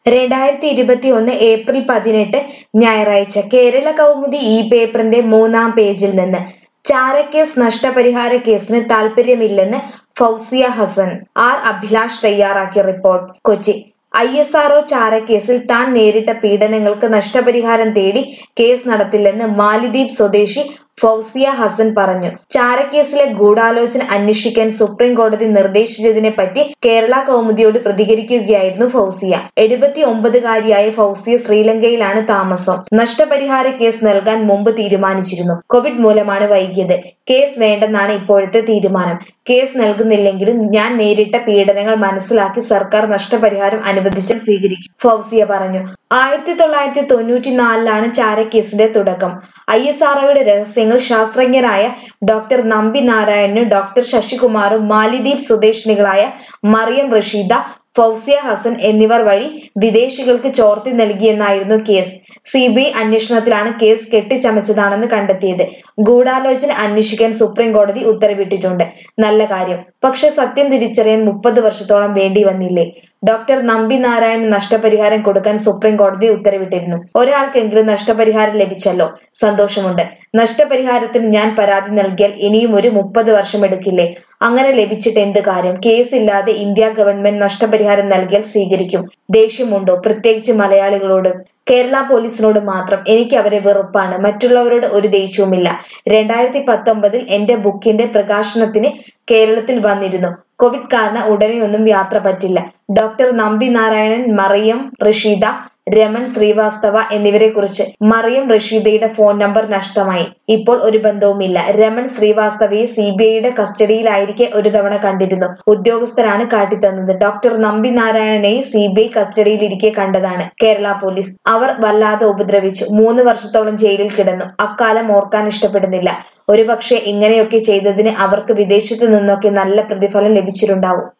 2021 April 18 ഞായറാഴ്ച കേരള കൗമുദി ഈ പേപ്പറിന്റെ 3-ാം പേജിൽ നിന്ന് ചാരക്കേസ് നഷ്ടപരിഹാര കേസിന് താൽപര്യമില്ലെന്ന് ഫൗസിയ ഹസൻ. ആർ അഭിലാഷ് തയ്യാറാക്കിയ റിപ്പോർട്ട്. കൊച്ചി. ISRO ചാരക്കേസിൽ താൻ നേരിട്ട പീഡനങ്ങൾക്ക് നഷ്ടപരിഹാരം തേടി കേസ് നടത്തില്ലെന്ന് മാലിദ്വീപ് സ്വദേശി ഫൗസിയ ഹസൻ പറഞ്ഞു. ചാരക്കേസിലെ ഗൂഢാലോചന അന്വേഷിക്കാൻ സുപ്രീം കോടതി നിർദ്ദേശിച്ചതിനെപ്പറ്റി കേരള കൗമുദിയോട് പ്രതികരിക്കുകയായിരുന്നു ഫൗസിയ. 79-കാരിയായ ഫൗസിയ ശ്രീലങ്കയിലാണ് താമസം. നഷ്ടപരിഹാര കേസ് നൽകാൻ മുമ്പ് തീരുമാനിച്ചിരുന്നു. കോവിഡ് മൂലമാണ് വൈകിയത്. കേസ് വേണ്ടെന്നാണ് ഇപ്പോഴത്തെ തീരുമാനം. കേസ് നൽകുന്നില്ലെങ്കിലും ഞാൻ നേരിട്ട പീഡനങ്ങൾ മനസ്സിലാക്കി സർക്കാർ നഷ്ടപരിഹാരം അനുവദിച്ചാൽ സ്വീകരിക്കും, ഫൗസിയ പറഞ്ഞു. 1994-ലാണ് ചാരക്കേസിന്റെ തുടക്കം. ISROയുടെ രഹസ്യങ്ങൾ ശാസ്ത്രജ്ഞരായ ഡോക്ടർ നമ്പി നാരായണനും ഡോക്ടർ ശശികുമാറും മാലിദ്വീപ് സ്വദേശിനികളായ മറിയം റഷീദ, ഫൗസിയ ഹസൻ എന്നിവർ വഴി വിദേശികൾക്ക് ചോർത്തി നൽകിയെന്നായിരുന്നു കേസ്. CBI അന്വേഷണത്തിലാണ് കേസ് കെട്ടിച്ചമച്ചതാണെന്ന് കണ്ടെത്തിയത്. ഗൂഢാലോചന അന്വേഷിക്കാൻ സുപ്രീം കോടതി ഉത്തരവിട്ടിട്ടുണ്ട്. നല്ല കാര്യം. പക്ഷെ സത്യം തിരിച്ചറിയാൻ 30 വർഷത്തോളം വേണ്ടി വന്നില്ലേ? ഡോക്ടർ നമ്പി നാരായണന് നഷ്ടപരിഹാരം കൊടുക്കാൻ സുപ്രീം കോടതി ഉത്തരവിട്ടിരുന്നു. ഒരാൾക്കെങ്കിലും നഷ്ടപരിഹാരം ലഭിച്ചല്ലോ, സന്തോഷമുണ്ട്. നഷ്ടപരിഹാരത്തിന് ഞാൻ പരാതി നൽകിയാൽ ഇനിയും ഒരു 30 വർഷം എടുക്കില്ലേ? അങ്ങനെ ലഭിച്ചിട്ട് എന്ത് കാര്യം? കേസില്ലാതെ ഇന്ത്യ ഗവൺമെന്റ് നഷ്ടപരിഹാരം നൽകിയാൽ സ്വീകരിക്കും. ദേഷ്യമുണ്ടോ? പ്രത്യേകിച്ച് മലയാളികളോട്, കേരള പോലീസിനോട് മാത്രം. എനിക്ക് അവരെ വെറുപ്പാണ്. മറ്റുള്ളവരോട് ഒരു ദേഷ്യവുമില്ല. 2019-ൽ എന്റെ ബുക്കിന്റെ പ്രകാശനത്തിന് കേരളത്തിൽ വന്നിരുന്നു. കോവിഡ് കാരണം ഉടനെയൊന്നും യാത്ര പറ്റില്ല. ഡോക്ടർ നമ്പി നാരായണൻ, മറിയം റഷീദ, രമൺ ശ്രീവാസ്തവ എന്നിവരെ കുറിച്ച്. മറിയം റഷീദയുടെ ഫോൺ നമ്പർ നഷ്ടമായി. ഇപ്പോൾ ഒരു ബന്ധവുമില്ല. രമൺ ശ്രീവാസ്തവയെ CBIയുടെ കസ്റ്റഡിയിലായിരിക്കെ ഒരു തവണ കണ്ടിരുന്നു. ഉദ്യോഗസ്ഥരാണ് കാട്ടിത്തന്നത്. ഡോക്ടർ നമ്പി നാരായണനെയും CBI കസ്റ്റഡിയിലിരിക്കെ കണ്ടതാണ് കേരള പോലീസ്. അവർ വല്ലാതെ ഉപദ്രവിച്ചു. 3 വർഷത്തോളം ജയിലിൽ കിടന്നു. അക്കാലം ഓർക്കാൻ ഇഷ്ടപ്പെടുന്നില്ല. ഒരുപക്ഷെ ഇങ്ങനെയൊക്കെ ചെയ്തതിന് അവർക്ക് വിദേശത്ത് നിന്നൊക്കെ നല്ല പ്രതിഫലം ലഭിച്ചിട്ടുണ്ടാവും.